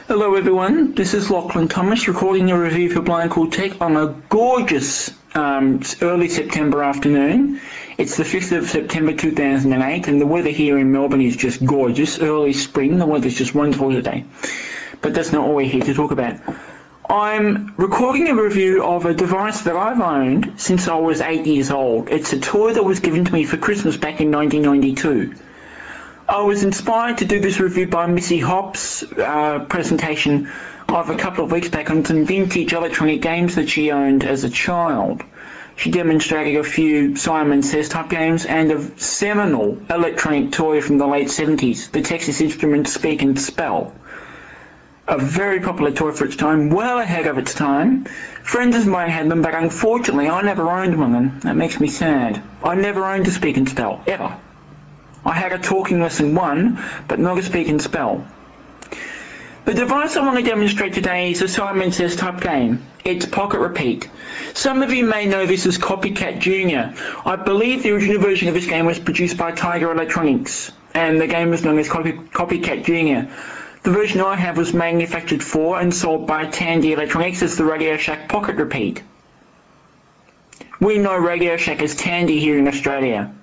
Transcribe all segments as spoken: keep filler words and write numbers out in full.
Hello everyone, this is Lachlan Thomas recording a review for Blind Cool Tech on a gorgeous um, early September afternoon. It's the fifth of September two thousand eight and the weather here in Melbourne is just gorgeous. Early spring, the weather's just wonderful today. But that's not all we're here to talk about. I'm recording a review of a device that I've owned since I was eight years old. It's a toy that was given to me for Christmas back in nineteen ninety-two. I was inspired to do this review by Missy Hopp's uh, presentation of a couple of weeks back on some vintage electronic games that she owned as a child. She demonstrated a few Simon Says type games and a seminal electronic toy from the late seventies, the Texas Instruments Speak and Spell. A very popular toy for its time, well ahead of its time. Friends of mine had them, but unfortunately I never owned one, and that makes me sad. I never owned a Speak and Spell, ever. I had a talking lesson one, but not a speak and spell. The device I want to demonstrate today is a Simon Says type game. It's Pocket Repeat. Some of you may know this as Copycat Junior. I believe the original version of this game was produced by Tiger Electronics, and the game was known as Copy Copycat Junior. The version I have was manufactured for and sold by Tandy Electronics as the Radio Shack Pocket Repeat. We know Radio Shack as Tandy here in Australia.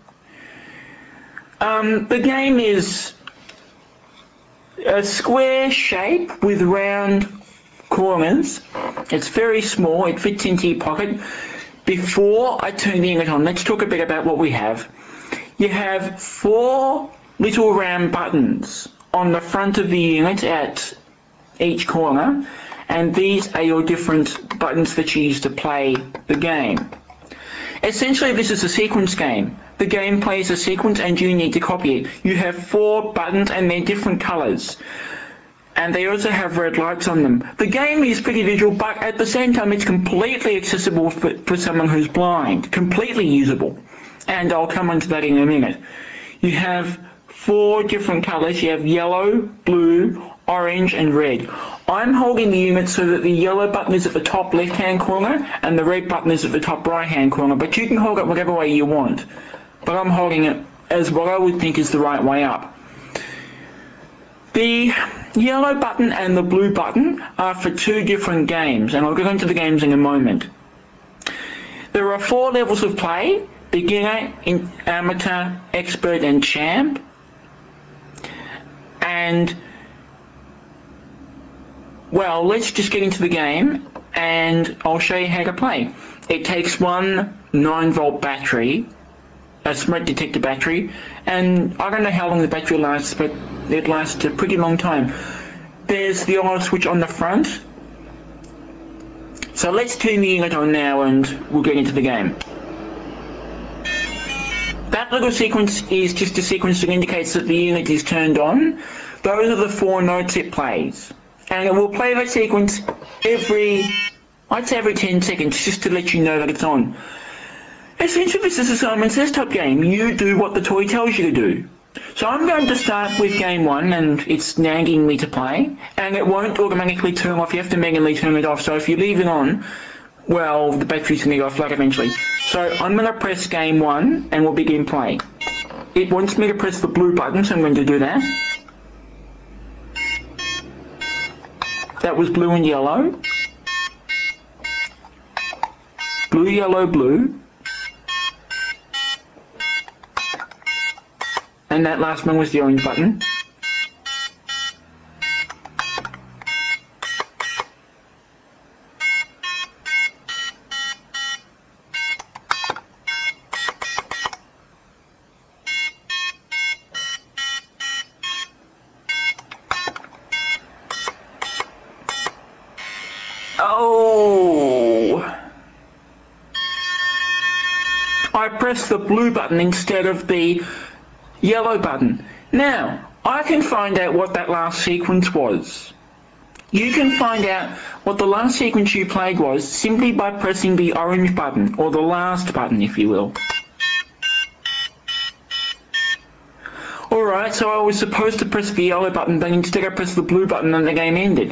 Um, the game is a square shape with round corners. It's very small. It fits into your pocket. Before I turn the unit on, let's talk a bit about what we have. You have four little round buttons on the front of the unit at each corner, and these are your different buttons that you use to play the game. Essentially, this is a sequence game. The game plays a sequence and you need to copy it. You have four buttons and they're different colours. And they also have red lights on them. The game is pretty visual, but at the same time it's completely accessible for, for someone who's blind. Completely usable. And I'll come on to that in a minute. You have four different colours. You have yellow, blue, orange and red. I'm holding the unit so that the yellow button is at the top left hand corner and the red button is at the top right hand corner, but you can hold it whatever way you want. But I'm holding it as what I would think is the right way up. The yellow button and the blue button are for two different games, and I'll get into the games in a moment. There are four levels of play: beginner, amateur, expert and champ. And well, let's just get into the game and I'll show you how to play. It takes one nine volt battery, a smoke detector battery, and I don't know how long the battery lasts, but it lasts a pretty long time. There's the on switch on the front. So let's turn the unit on now and we'll get into the game. That little sequence is just a sequence that indicates that the unit is turned on. Those are the four notes it plays. And it will play that sequence every, I'd say every ten seconds, just to let you know that it's on. Essentially, this is a Simon Says type game. You do what the toy tells you to do. So I'm going to start with game one, and it's nagging me to play, and it won't automatically turn off. You have to manually turn it off. So if you leave it on, well, the battery's going to go flat eventually. So I'm going to press game one, and we'll begin play. It wants me to press the blue button, so I'm going to do that. That was blue and yellow. Blue, yellow, blue. And that last one was the orange button. Oh! I pressed the blue button instead of the yellow button. Now, I can find out what that last sequence was. You can find out what the last sequence you played was simply by pressing the orange button, or the last button if you will. Alright, so I was supposed to press the yellow button, but instead I pressed the blue button and the game ended.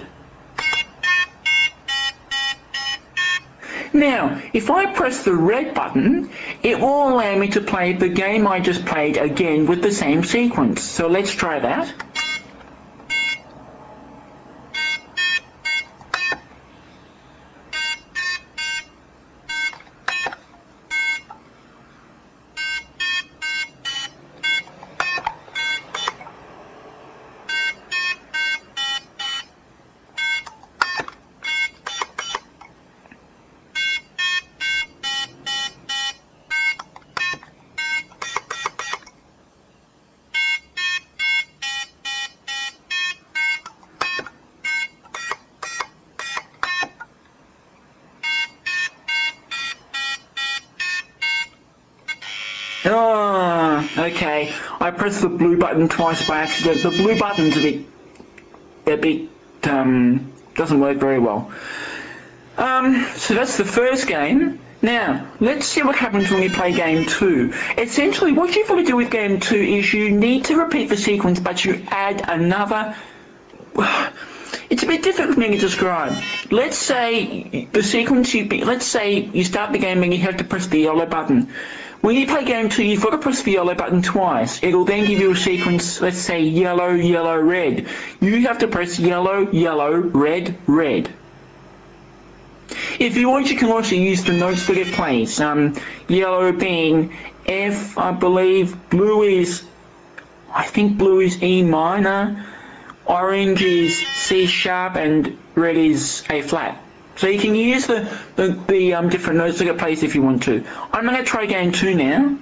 Now, if I press the red button, it will allow me to play the game I just played again with the same sequence. So let's try that. Okay, I pressed the blue button twice by accident. The blue button's a bit, a bit, um, doesn't work very well. Um, so that's the first game. Now, let's see what happens when we play game two. Essentially, what you've got to do with game two is you need to repeat the sequence, but you add another... It's a bit difficult for me to describe. Let's say the sequence you... Let's say you start the game and you have to press the yellow button. When you play game two, you've got to press the yellow button twice. It'll then give you a sequence, let's say yellow, yellow, red. You have to press yellow, yellow, red, red. If you want, you can also use the notes that it plays. Um, yellow being F, I believe. Blue is, I think blue is E minor. Orange is C sharp, and red is A flat. So you can use the, the, the um, different notes that it plays if you want to. I'm going to try game two now.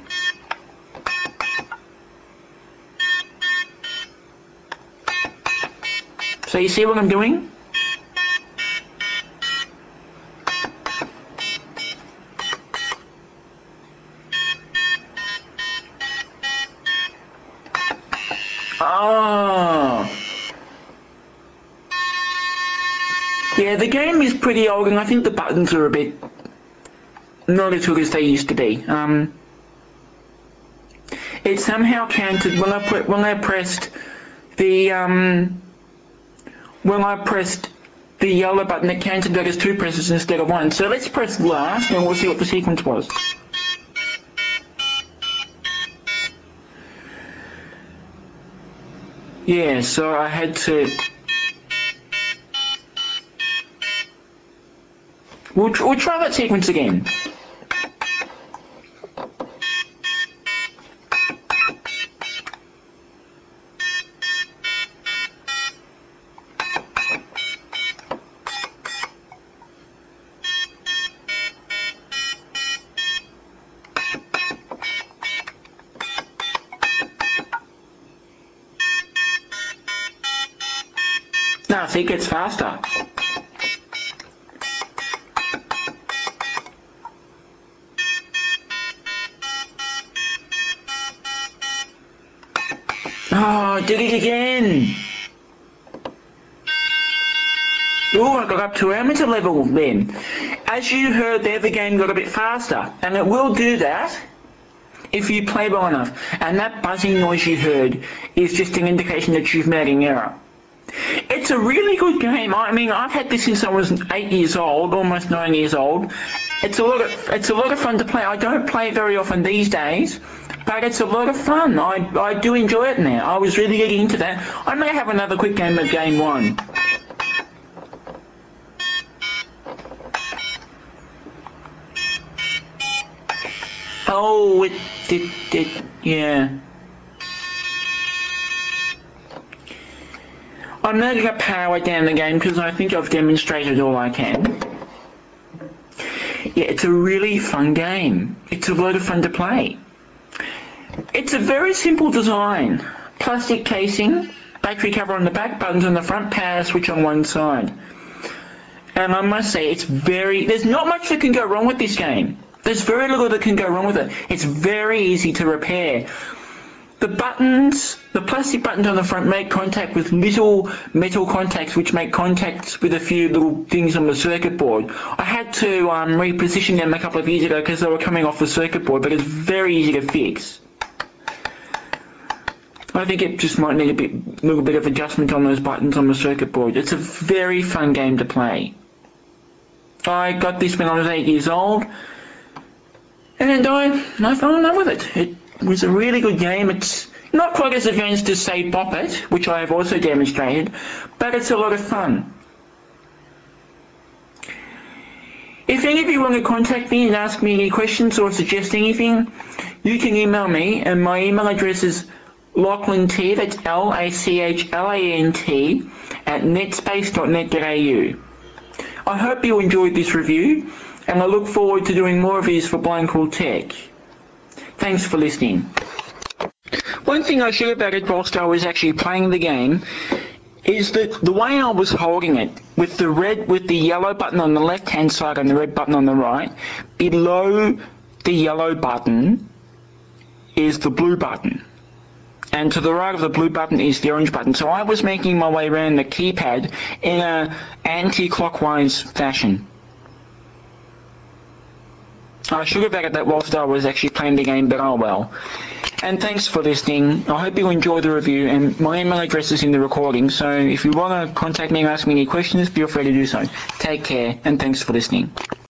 So you see what I'm doing? Oh. Yeah, the game is pretty old, and I think the buttons are a bit not as good as they used to be. Um, it somehow counted when I put when I pressed the um, when I pressed the yellow button. It counted that as two presses instead of one. So let's press last, and we'll see what the sequence was. Yeah, so I had to. We'll, we'll try that sequence again. Now, see, it gets faster. Oh, I did it again. Oh, I got up to amateur level then. As you heard there, the game got a bit faster, and it will do that if you play well enough. And that buzzing noise you heard is just an indication that you've made an error. It's a really good game. I mean, I've had this since I was eight years old, almost nine years old. It's a lot of it's a lot of fun to play. I don't play it very often these days, but it's a lot of fun. I I do enjoy it now. I was really getting into that. I may have another quick game of game one. Oh, it did, it, yeah. I'm not going to power down the game because I think I've demonstrated all I can. Yeah, it's a really fun game. It's a lot of fun to play. It's a very simple design. Plastic casing, battery cover on the back, buttons on the front, power switch on one side. And I must say, it's very, there's not much that can go wrong with this game. There's very little that can go wrong with it. It's very easy to repair. The buttons, the plastic buttons on the front make contact with little metal contacts which make contacts with a few little things on the circuit board. I had to um, reposition them a couple of years ago because they were coming off the circuit board, but it's very easy to fix. I think it just might need a bit, little bit of adjustment on those buttons on the circuit board. It's a very fun game to play. I got this when I was eight years old, and I, I fell in love with it. It was a really good game. It's not quite as advanced as, say, Bop It, which I have also demonstrated, but it's a lot of fun. If any of you want to contact me and ask me any questions or suggest anything, you can email me, and my email address is lachlant, that's L A C H L A N T, at netspace dot net dot A U. I hope you enjoyed this review, and I look forward to doing more of these for Blind Cool Tech. Thanks for listening. One thing I should have added whilst I was actually playing the game is that the way I was holding it, with the red, with the yellow button on the left hand side and the red button on the right, below the yellow button is the blue button. And to the right of the blue button is the orange button. So I was making my way around the keypad in a anti-clockwise fashion. I should have added that whilst I was actually playing the game, but oh well. And thanks for listening. I hope you enjoyed the review, and my email address is in the recording, so if you want to contact me and ask me any questions, feel free to do so. Take care, and thanks for listening.